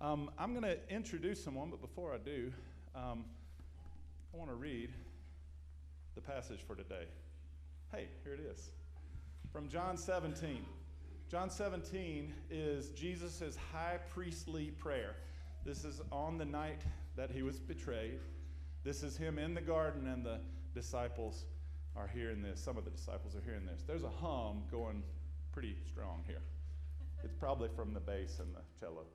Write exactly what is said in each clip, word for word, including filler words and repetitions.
Um, I'm going to introduce someone, but before I do, um, I want to read the passage for today. Hey, here it is. From John seventeen. John seventeen is Jesus' high priestly prayer. This is on the night that he was betrayed. This is him in the garden, and the disciples are hearing this. Some of the disciples are hearing this. There's a hum going pretty strong here. It's probably from the bass and the cello.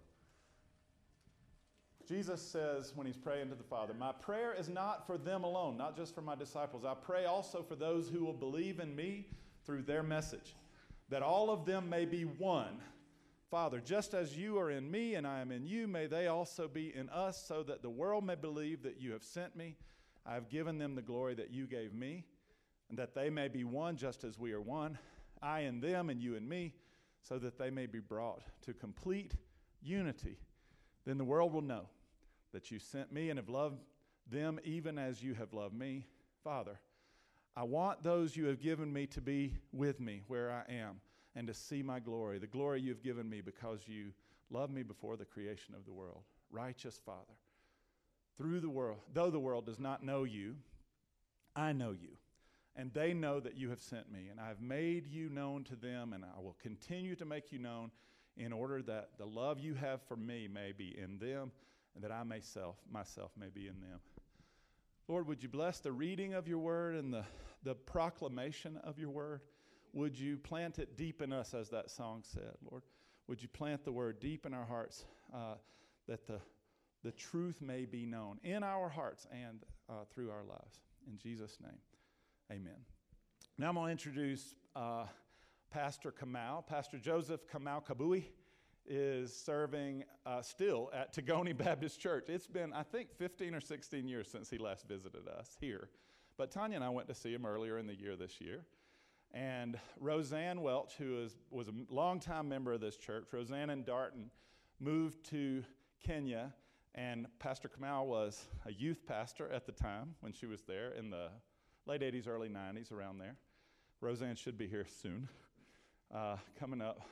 Jesus says when he's praying to the Father, "My prayer is not for them alone, not just for my disciples. I pray also for those who will believe in me through their message, that all of them may be one. Father, just as you are in me and I am in you, may they also be in us, so that the world may believe that you have sent me. I have given them the glory that you gave me, and that they may be one just as we are one, I in them and you in me, so that they may be brought to complete unity. Then the world will know that you sent me and have loved them even as you have loved me. Father, I want those you have given me to be with me where I am, and to see my glory, the glory you have given me because you loved me before the creation of the world. Righteous Father, through the world, though the world does not know you, I know you, and they know that you have sent me, and I have made you known to them, and I will continue to make you known, in order that the love you have for me may be in them, and that I myself, myself may be in them." Lord, would you bless the reading of your word and the, the proclamation of your word? Would you plant it deep in us, as that song said, Lord? Would you plant the word deep in our hearts, uh, that the, the truth may be known in our hearts and uh, through our lives. In Jesus' name, amen. Now I'm going to introduce uh, Pastor Kamau. Pastor Joseph Kamau Kabui is serving uh, still at Tigoni Baptist Church. It's been, I think, fifteen or sixteen years since he last visited us here. But Tanya and I went to see him earlier in the year this year. And Roseanne Welch, who is, was a longtime member of this church, Roseanne and Darton, moved to Kenya, and Pastor Kamau was a youth pastor at the time when she was there in the late eighties, early nineties, around there. Roseanne should be here soon, uh, coming up.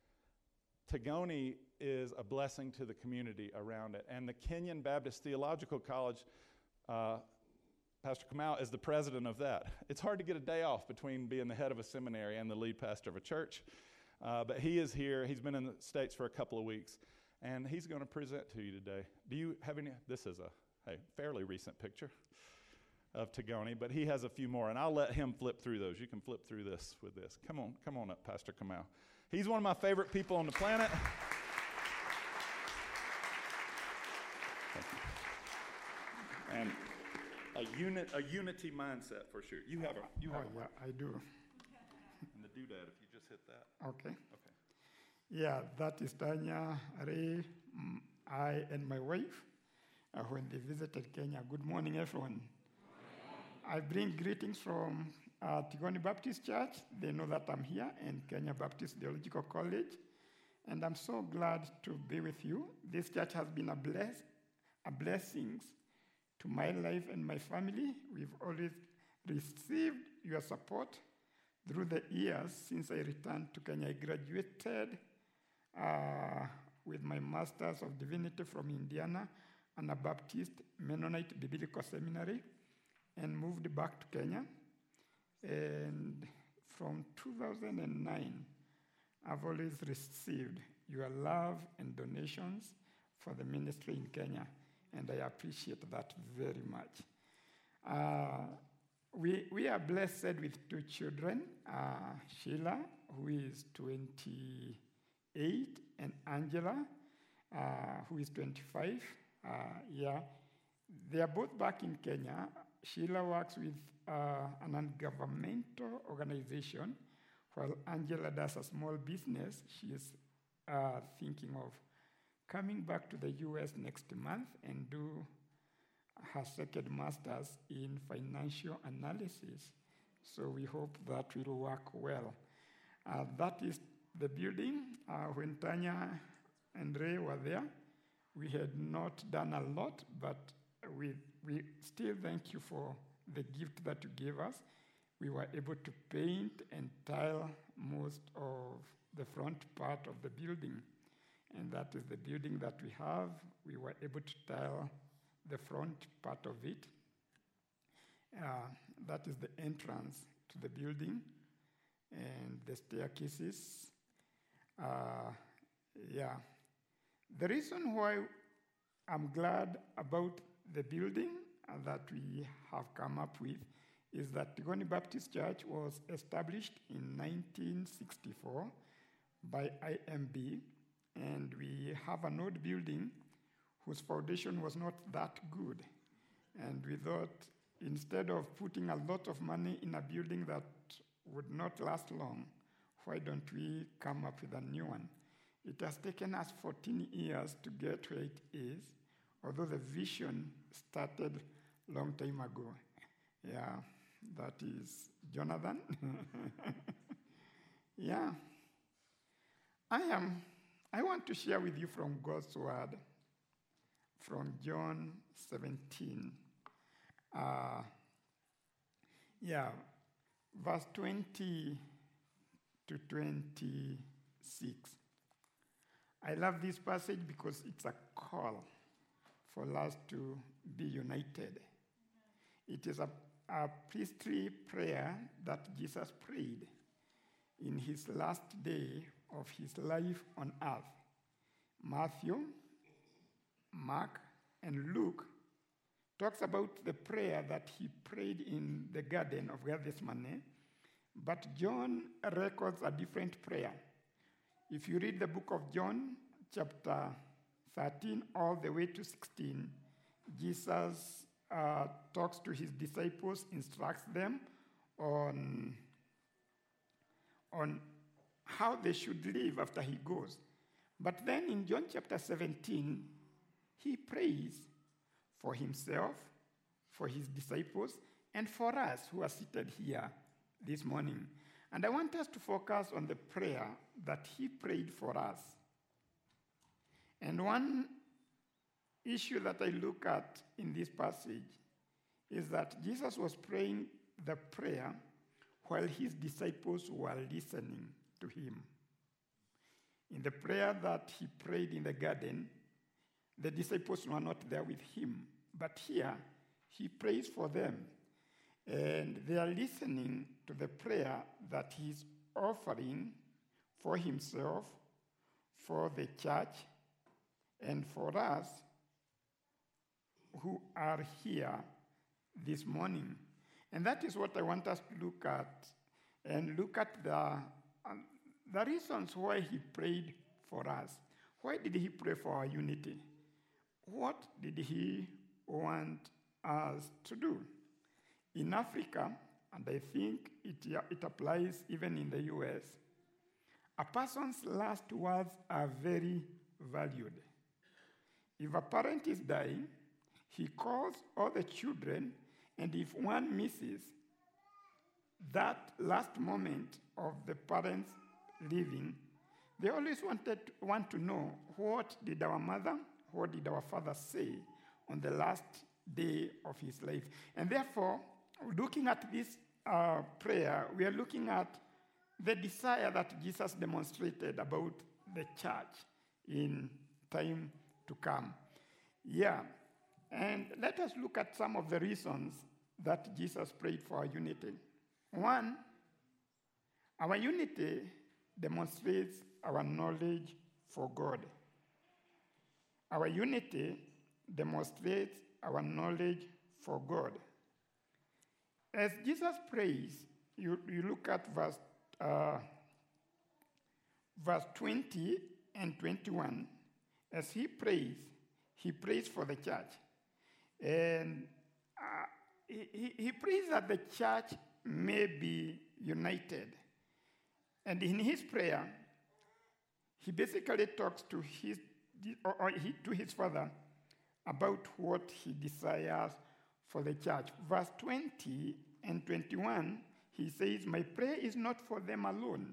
Tigoni is a blessing to the community around it. And the Kenyan Baptist Theological College, uh, Pastor Kamau is the president of that. It's hard to get a day off between being the head of a seminary and the lead pastor of a church. Uh, but he is here. He's been in the States for a couple of weeks. And he's going to present to you today. Do you have any? This is a hey, fairly recent picture of Tigoni, but he has a few more. And I'll let him flip through those. You can flip through this with this. Come on, come on up, Pastor Kamau. He's one of my favorite people on the planet. And a unit, a unity mindset for sure. You have a, you have oh, a yeah, I do. And the doodad, if you just hit that. Okay. Okay. Yeah, that is Tanya, Ray, mm, I, and my wife uh, when they visited Kenya. Good morning, everyone. I bring greetings from uh, Tigoni Baptist Church. They know that I'm here, and Kenya Baptist Theological College. And I'm so glad to be with you. This church has been a bless, a blessing to my life and my family. We've always received your support through the years since I returned to Kenya. I graduated uh, with my Master's of Divinity from Indiana, Anabaptist Mennonite Biblical Seminary, and moved back to Kenya. And from two thousand nine, I've always received your love and donations for the ministry in Kenya, and I appreciate that very much. Uh, we, we are blessed with two children, uh, Sheila, who is twenty-eight, and Angela, uh, who is twenty-five. Uh, yeah, they are both back in Kenya. Sheila works with uh, an ungovernmental organization, while Angela does a small business. She is uh, thinking of coming back to the U S next month and do her second master's in financial analysis. So we hope that will work well. Uh, that is the building. Uh, when Tanya and Ray were there, we had not done a lot, but we we still thank you for the gift that you gave us. We were able to paint and tile most of the front part of the building. and that is the building that we have. We were able to tile the front part of it. Uh, that is the entrance to the building, and the staircases. Uh, yeah. The reason why I'm glad about the building that we have come up with is that Tigoni Baptist Church was established in nineteen sixty-four by I M B, and we have an old building whose foundation was not that good. And we thought, instead of putting a lot of money in a building that would not last long, why don't we come up with a new one? It has taken us fourteen years to get where it is, although the vision started a long time ago. Yeah, that is Jonathan. Yeah. I am, I want to share with you from God's word, from John seventeen. Uh, yeah, verse twenty to twenty-six. I love this passage because it's a call for us to be united. It is a, a priestly prayer that Jesus prayed in his last day of his life on earth. Matthew, Mark, and Luke talks about the prayer that he prayed in the Garden of Gethsemane, but John records a different prayer. If you read the book of John, chapter thirteen, all the way to sixteen, Jesus uh, talks to his disciples, instructs them on, on how they should live after he goes. But then in John chapter seventeen, he prays for himself, for his disciples, and for us who are seated here this morning. And I want us to focus on the prayer that he prayed for us. And one issue that I look at in this passage is that Jesus was praying the prayer while his disciples were listening to him. In the prayer that he prayed in the garden, the disciples were not there with him. But here, he prays for them. And they are listening to the prayer that he's offering for himself, for the church, and for us who are here this morning. And that is what I want us to look at, and look at the, um, the reasons why he prayed for us. Why did he pray for our unity? What did he want us to do? In Africa, and I think it, it applies even in the U S, a person's last words are very valued. If a parent is dying, he calls all the children, and if one misses that last moment of the parents leaving, they always wanted want to know, what did our mother, what did our father say on the last day of his life? And therefore, looking at this uh, prayer, we are looking at the desire that Jesus demonstrated about the church in time to come. Yeah, and let us look at some of the reasons that Jesus prayed for our unity. One, our unity demonstrates our knowledge for God. Our unity demonstrates our knowledge for God. As Jesus prays, you, you look at verse, uh, verse twenty and twenty-one. As he prays, he prays for the church. And uh, he, he prays that the church may be united. And in his prayer, he basically talks to his, or, or he, to his Father about what he desires for the church. Verse twenty and twenty-one, he says, "My prayer is not for them alone,"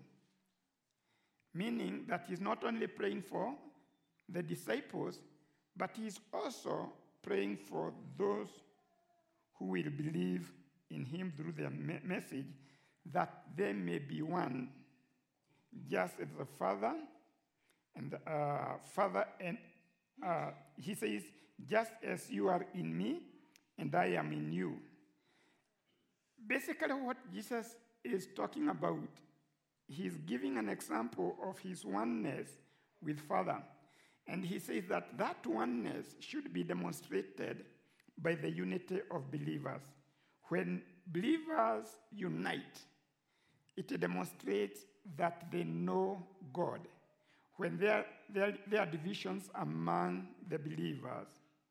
meaning that he's not only praying for the disciples, but he's also praying for those who will believe in him through their me- message, that they may be one, just as the Father And uh, Father, and uh, he says, just as you are in me and I am in you. Basically, what Jesus is talking about, he's giving an example of his oneness with Father. And he says that that oneness should be demonstrated by the unity of believers. When believers unite, it demonstrates that they know God. When there, there, there are divisions among the believers,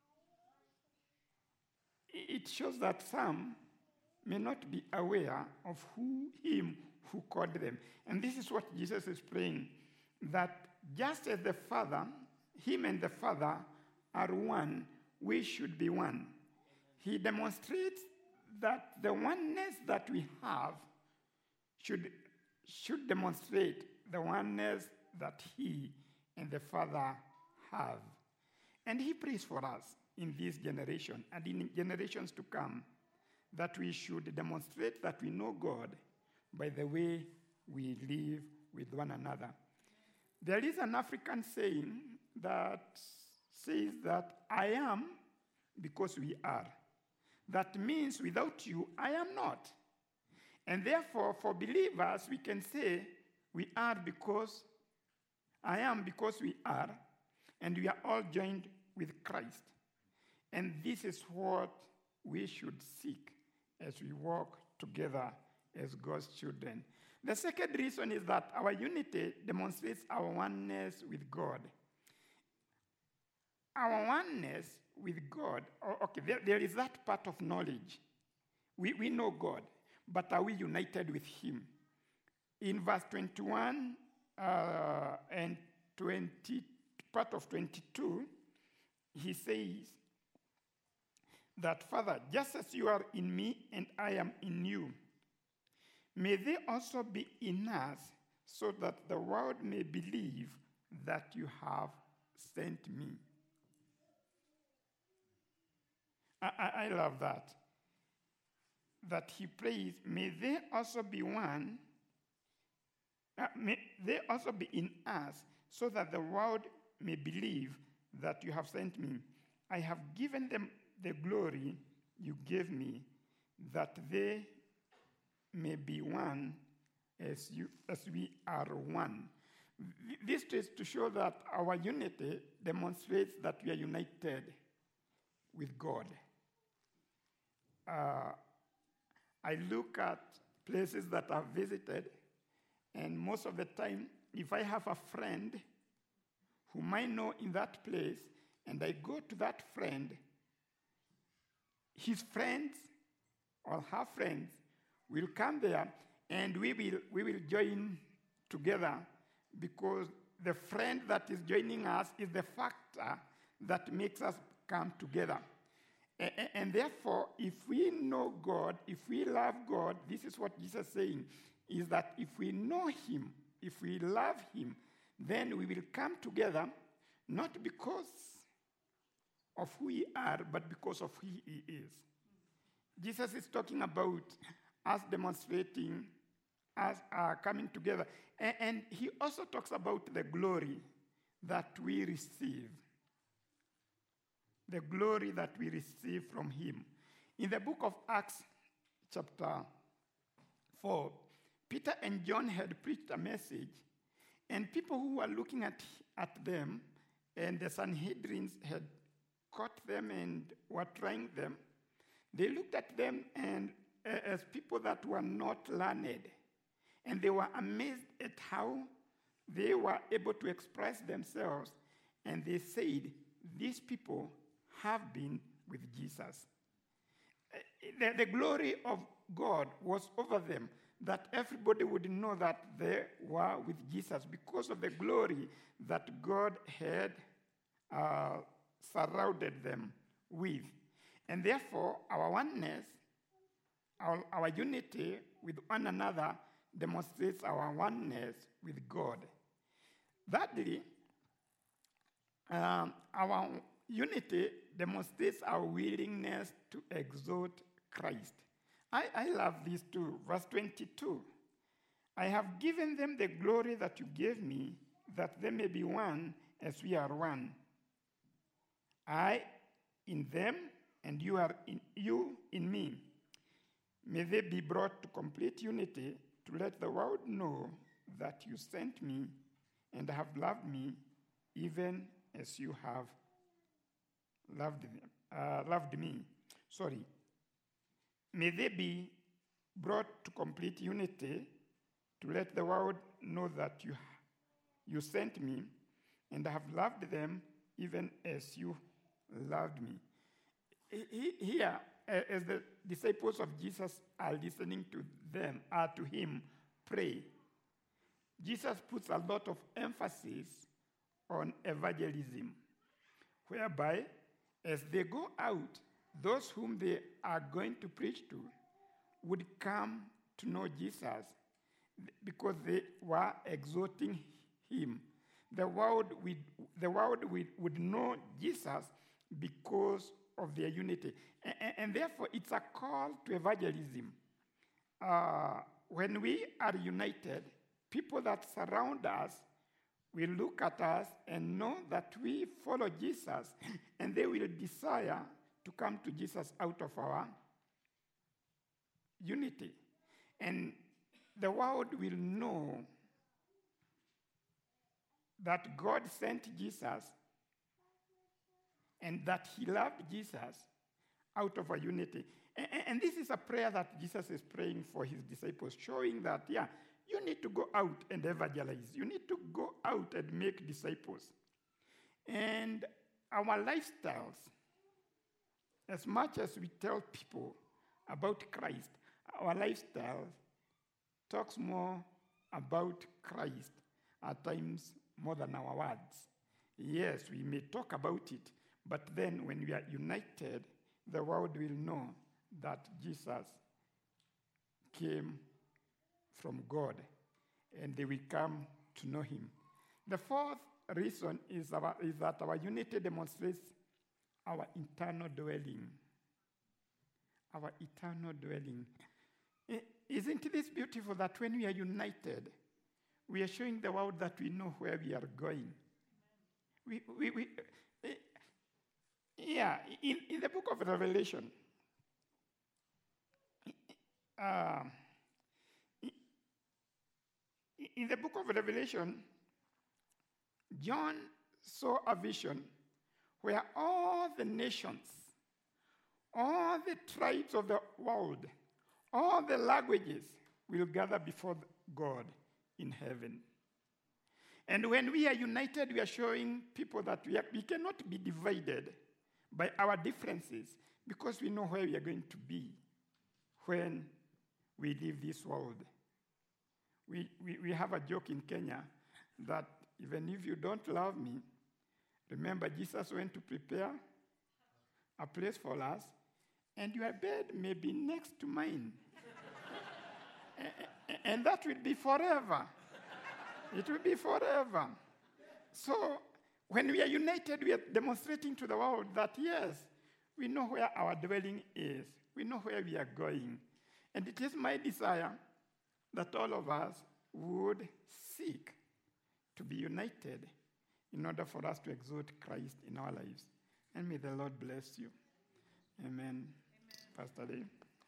it shows that some may not be aware of who him who called them. And this is what Jesus is praying, that just as the Father, him and the Father are one, we should be one. He demonstrates that the oneness that we have should, should demonstrate the oneness that he and the Father have. And he prays for us in this generation and in generations to come, that we should demonstrate that we know God by the way we live with one another. There is an African saying that says that I am because we are. That means without you, I am not. And therefore, for believers, we can say we are because I am because we are, and we are all joined with Christ. And this is what we should seek as we walk together as God's children. The second reason is that our unity demonstrates our oneness with God. Our oneness with God, okay, there, there is that part of knowledge. We, we know God, but are we united with him? In verse twenty-one uh, and twenty, part of twenty-two, he says that, Father, just as you are in me and I am in you, may they also be in us, so that the world may believe that you have sent me. I, I, I love that. That he prays, may they also be one, uh, may they also be in us, so that the world may believe that you have sent me. I have given them the glory you gave me, that they may be one as you as we are one. This is to show that our unity demonstrates that we are united with God. Uh, I look at places that I've visited, and most of the time, if I have a friend whom I know in that place, and I go to that friend, his friends or her friends will come there, and we will, we will join together, because the friend that is joining us is the factor that makes us come together. And, and therefore, if we know God, if we love God, this is what Jesus is saying, is that if we know him, if we love him, then we will come together, not because of who we are, but because of who he is. Jesus is talking about us demonstrating, us uh, coming together. And, and he also talks about the glory that we receive. The glory that we receive from him. In the book of Acts, chapter four, Peter and John had preached a message, and people who were looking at, at them, and the Sanhedrin had caught them and were trying them, they looked at them and uh, as people that were not learned, and they were amazed at how they were able to express themselves, and they said, these people have been with Jesus. The, the glory of God was over them, that everybody would know that they were with Jesus because of the glory that God had uh, surrounded them with. And therefore, our oneness, our, our unity with one another demonstrates our oneness with God. Thirdly, um, our unity demonstrates our willingness to exalt Christ. I, I love these two. Verse twenty-two. I have given them the glory that you gave me, that they may be one as we are one. I in them, and you are in you in me. May they be brought to complete unity, to let the world know that you sent me and have loved me, even as you have loved them, uh, loved me. Sorry. May they be brought to complete unity, to let the world know that you, you sent me and have loved them, even as you loved me. Here, as the disciples of Jesus are listening to them, uh, to him pray, Jesus puts a lot of emphasis on evangelism, whereby as they go out, those whom they are going to preach to would come to know Jesus because they were exhorting him. The world would, the world would, would know Jesus because of their unity. And, and therefore, it's a call to evangelism. Uh, when we are united, people that surround us will look at us and know that we follow Jesus, and they will desire to come to Jesus out of our unity. And the world will know that God sent Jesus and that he loved Jesus out of a unity. And, and this is a prayer that Jesus is praying for his disciples, showing that, yeah, you need to go out and evangelize. You need to go out and make disciples. And our lifestyles, as much as we tell people about Christ, our lifestyle talks more about Christ at times more than our words. Yes, we may talk about it, but then when we are united, the world will know that Jesus came from God, and they will come to know him. The fourth reason is, our, is that our unity demonstrates our eternal dwelling. Our eternal dwelling. Isn't this beautiful that when we are united, we are showing the world that we know where we are going? We, we, we, uh, yeah, in, in the book of Revelation, uh, in the book of Revelation, John saw a vision where all the nations, all the tribes of the world, all the languages will gather before God in heaven. And when we are united, we are showing people that we, are, we cannot be divided by our differences because we know where we are going to be when we leave this world. We, we, we have a joke in Kenya that even if you don't love me, remember Jesus went to prepare a place for us, and your bed may be next to mine. And that will be forever. It will be forever. So when we are united, we are demonstrating to the world that, yes, we know where our dwelling is. We know where we are going. And it is my desire that all of us would seek to be united in order for us to exalt Christ in our lives. And may the Lord bless you. Amen. Amen. Pastor Lee.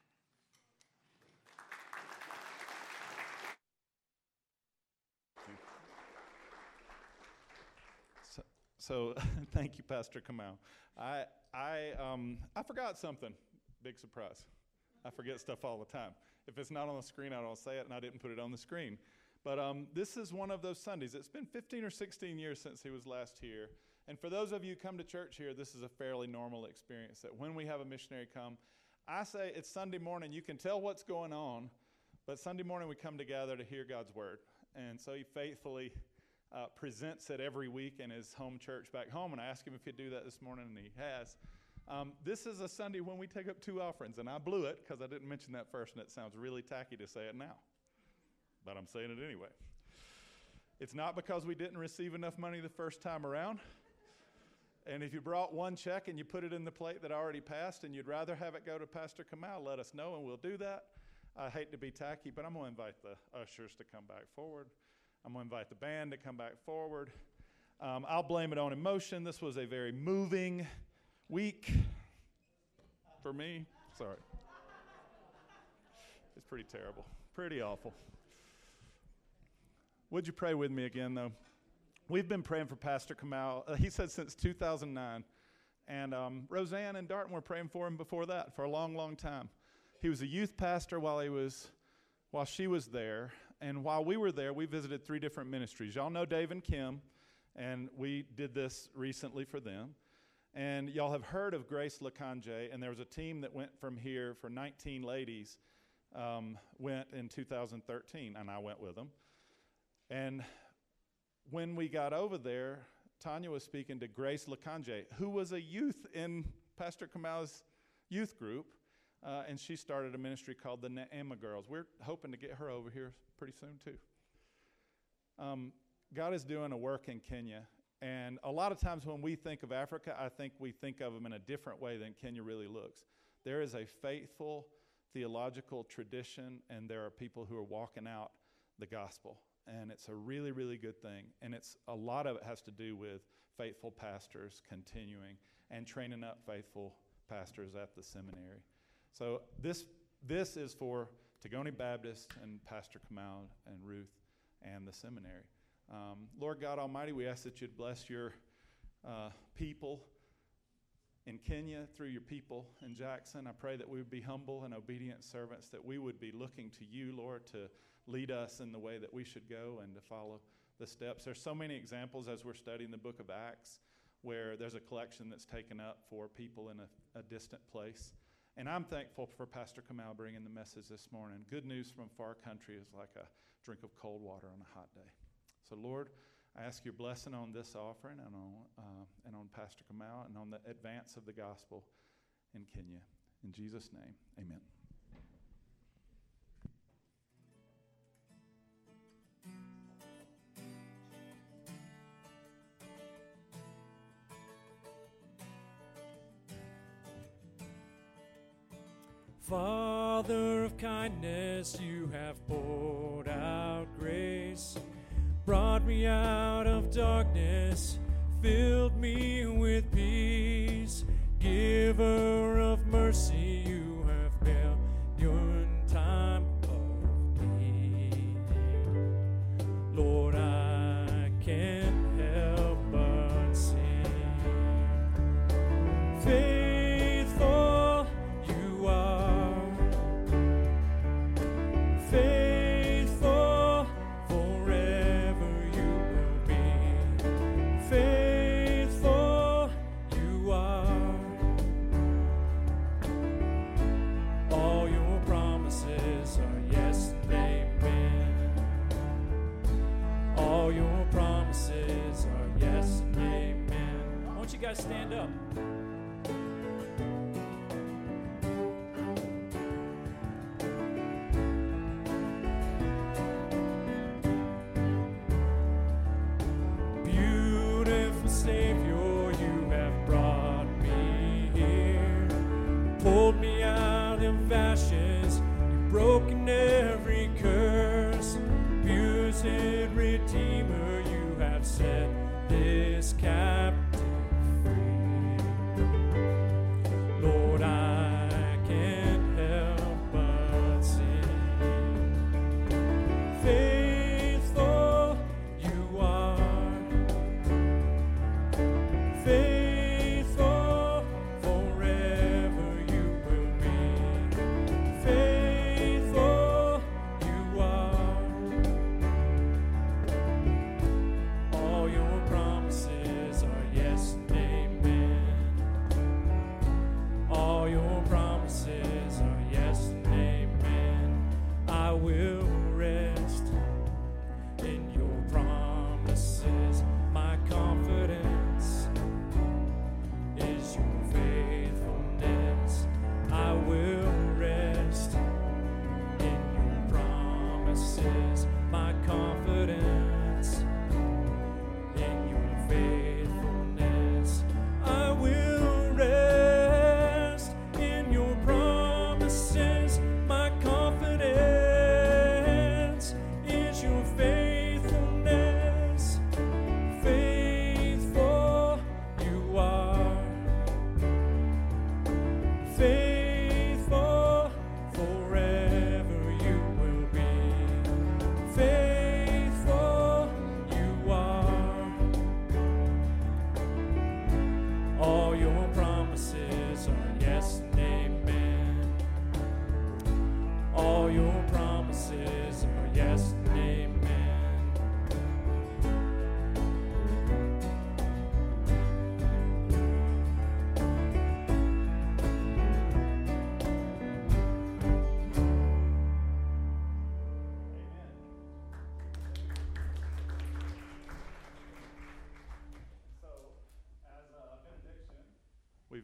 So, so thank you, Pastor Kamau. I I um I forgot something. Big surprise. I forget stuff all the time. If it's not on the screen, I don't say it, and I didn't put it on the screen. But um, this is one of those Sundays. It's been fifteen or sixteen years since he was last here. And for those of you who come to church here, this is a fairly normal experience, that when we have a missionary come, I say it's Sunday morning. You can tell what's going on, but Sunday morning we come together to hear God's word. And so he faithfully uh, presents it every week in his home church back home. And I asked him if he'd do that this morning, and he has. Um, this is a Sunday when we take up two offerings, and I blew it because I didn't mention that first, and it sounds really tacky to say it now. But I'm saying it anyway. It's not because we didn't receive enough money the first time around. And if you brought one check and you put it in the plate that already passed and you'd rather have it go to Pastor Kamau, let us know and we'll do that. I hate to be tacky, but I'm going to invite the ushers to come back forward. I'm going to invite the band to come back forward. Um, I'll blame it on emotion. This was a very moving week for me. Sorry. It's pretty terrible, pretty awful. Would you pray with me again, though? We've been praying for Pastor Kamal. Uh, he said since two thousand nine. And um, Roseanne and Darton were praying for him before that for a long, long time. He was a youth pastor while he was, while she was there. And while we were there, we visited three different ministries. Y'all know Dave and Kim, and we did this recently for them. And y'all have heard of Grace Lakanje, and there was a team that went from here for nineteen ladies, um, went in two thousand thirteen, and I went with them. And when we got over there, Tanya was speaking to Grace Lakanje, who was a youth in Pastor Kamal's youth group, uh, and she started a ministry called the Naama Girls. We're hoping to get her over here pretty soon, too. Um, God is doing a work in Kenya, and a lot of times when we think of Africa, I think we think of them in a different way than Kenya really looks. There is a faithful theological tradition, and there are people who are walking out the gospel. And it's a really, really good thing. And it's a lot of it has to do with faithful pastors continuing and training up faithful pastors at the seminary. So this this is for Tigoni Baptist and Pastor Kamal and Ruth and the seminary. Um, Lord God Almighty, we ask that you'd bless your uh, people in Kenya through your people in Jackson. I pray that we would be humble and obedient servants, that we would be looking to you, Lord, to lead us in the way that we should go and to follow the steps. There's so many examples as we're studying the book of Acts where there's a collection that's taken up for people in a, a distant place. And I'm thankful for Pastor Kamal bringing the message this morning. Good news from far country is like a drink of cold water on a hot day. So, Lord, I ask your blessing on this offering and on, uh, and on Pastor Kamal and on the advance of the gospel in Kenya. In Jesus' name, amen. Father of kindness, you have poured out grace, brought me out of darkness, filled me with peace. Giver of mercy, you have built your time of need. Lord, I can't help but sing. Faithful you are, faithful forever you will be. Faithful you are. All your promises are yes and amen. All your promises are yes and amen. Why don't you guys stand up? Beautiful Savior, you have brought me here, pulled me out of ashes, you've broken every curse. Beautiful Redeemer, you have set this captive free. Lord, I can't help but sing. Faithful you are, faithful forever you will be. Faithful you are. All your promises are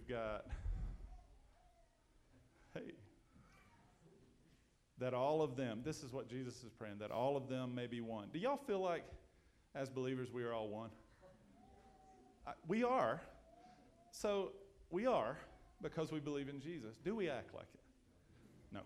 got, hey, that all of them, this is what Jesus is praying, that all of them may be one. Do y'all feel like, as believers, we are all one? Uh, we are. So we are because we believe in Jesus. Do we act like it? No.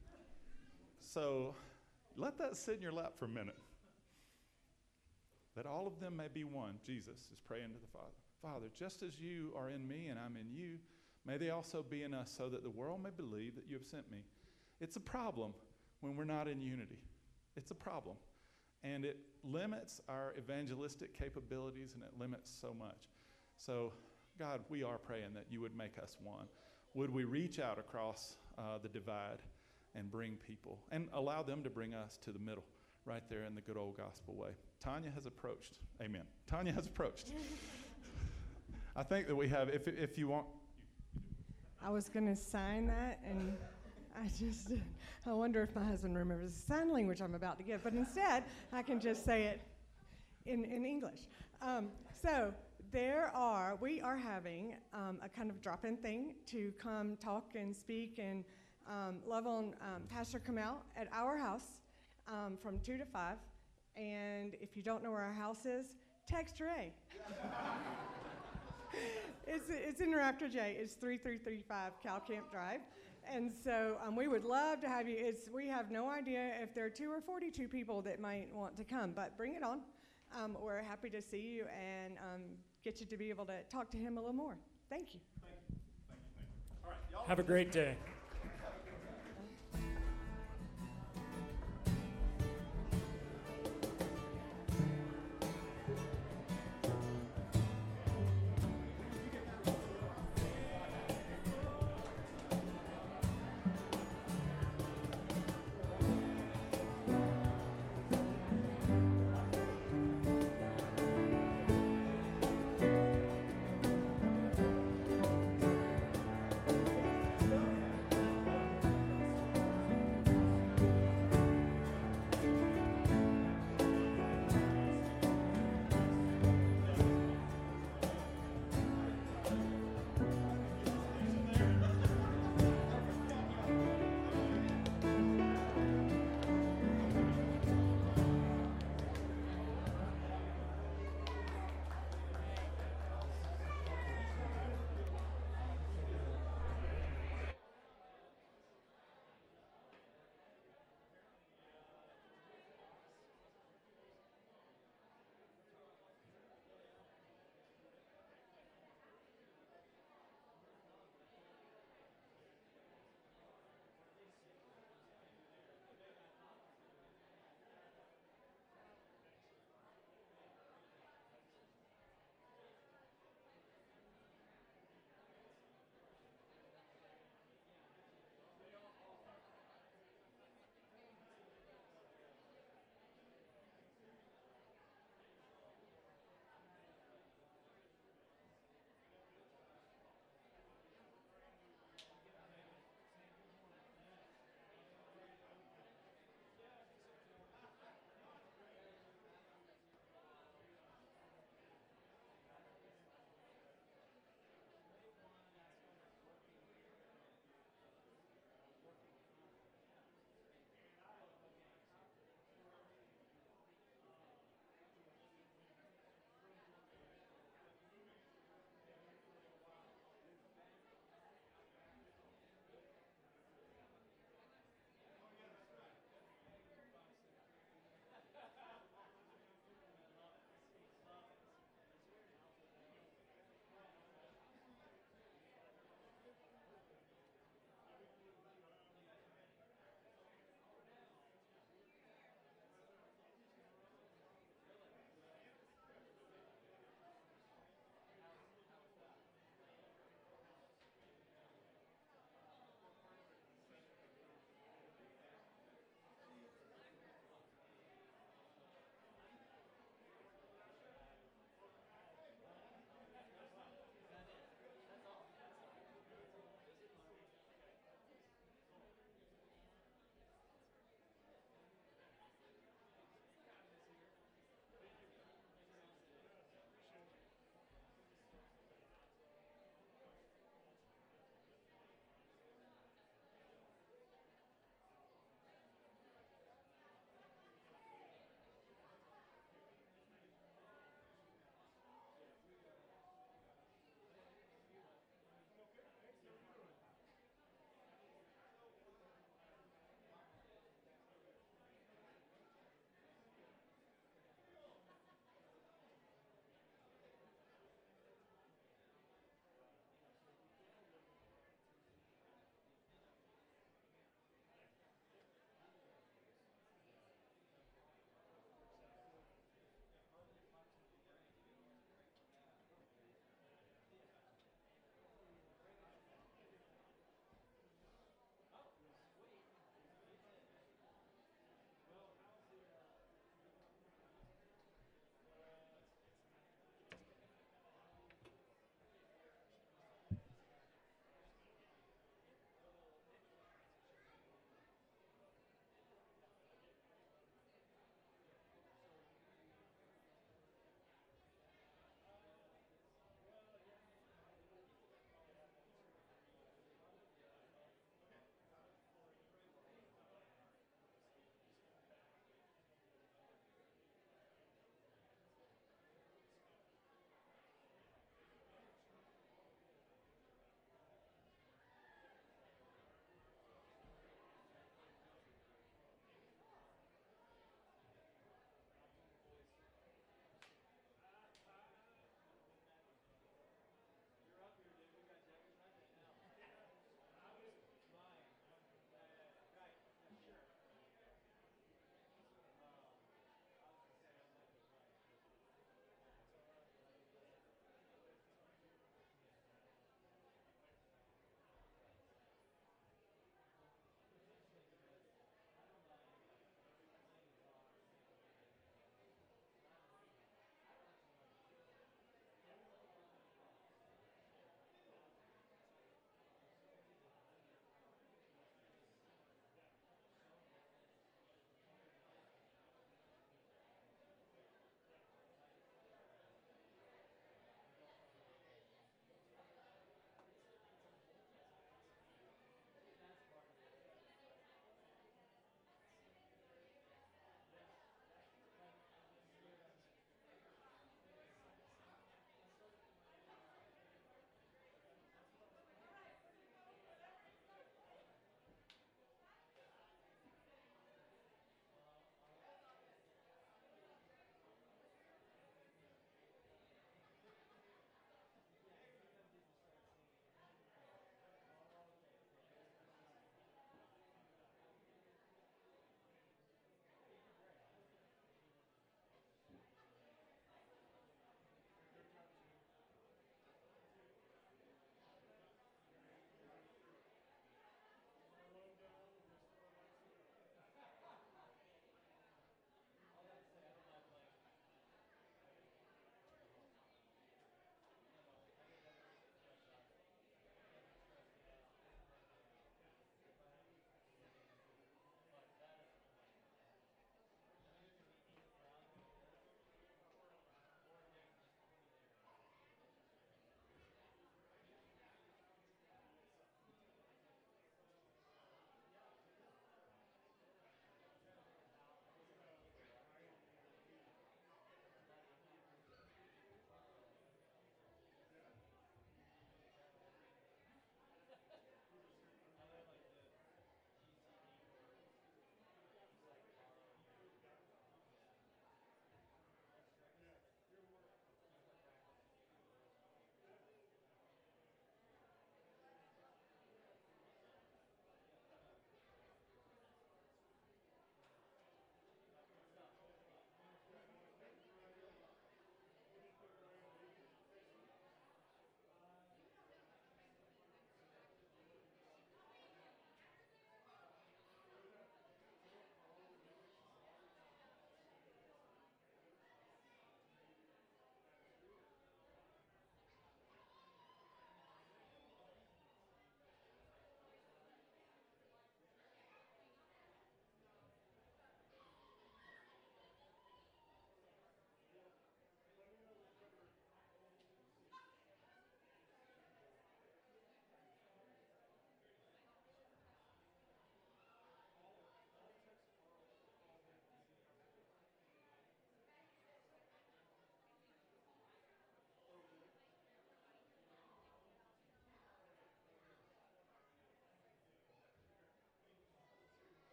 So let that sit in your lap for a minute. That all of them may be one. Jesus is praying to the Father. Father, just as you are in me and I'm in you, may they also be in us so that the world may believe that you have sent me. It's a problem when we're not in unity. It's a problem. And it limits our evangelistic capabilities and it limits so much. So, God, we are praying that you would make us one. Would we reach out across uh, the divide and bring people and allow them to bring us to the middle, right there in the good old gospel way. Tanya has approached. Amen. Tanya has approached. I think that we have, if if you want. I was going to sign that, and I just, I wonder if my husband remembers the sign language I'm about to give, but instead, I can just say it in, in English. Um, so, there are, we are having um, a kind of drop-in thing to come talk and speak and um, love on um, Pastor Kamal at our house um, from two to five. And if you don't know where our house is, text Ray. it's, it's in Raptor J. It's three three three five Cal Camp Drive. And so um, we would love to have you. It's, we have no idea if there are two or forty-two people that might want to come, but bring it on. Um, we're happy to see you and um, get you to be able to talk to him a little more. Thank you. Thank you. Thank you. Thank you. All right, y'all Have a great day.